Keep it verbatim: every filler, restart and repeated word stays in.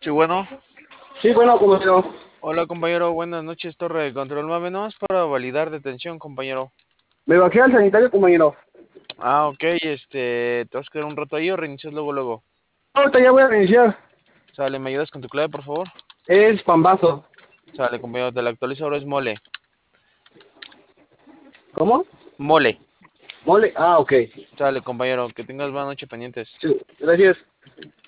Sí, bueno. Sí, bueno, compañero. Hola, compañero. Buenas noches, Torre de Control nueve. No es para validar detención, compañero. Me bajé al sanitario, compañero. Ah, ok. Este, ¿te vas a quedar un rato ahí o reinicias luego, luego? Ahorita ya voy a reiniciar. Sale, ¿me ayudas con tu clave, por favor? Es pambazo. Sale, compañero. Te la actualizo ahora, es mole. ¿Cómo? Mole. Mole. Ah, ok. Sale, compañero. Que tengas buena noche pendientes. Sí, gracias.